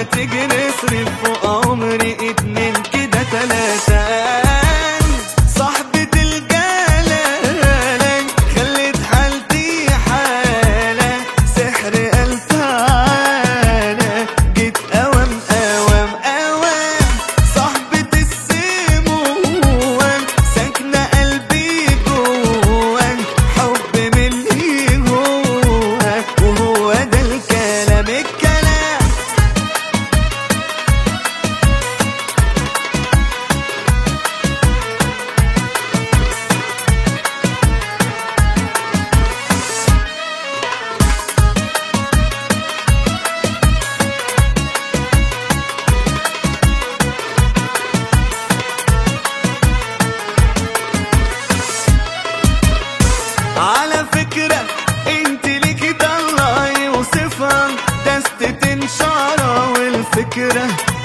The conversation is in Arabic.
تيجي نصرف فوق عمري 2 كده 3. صاحبة الجلالة خلت حالتي حالة، سحر قال تعالى جيت أوام أوام أوام. صاحبة السموم ساكنة قلبي جواك، حب من اللي جواك وهو ده الكلام على فكرة انت ليكي ده الله يوصفها، دستة شعرة والفكرة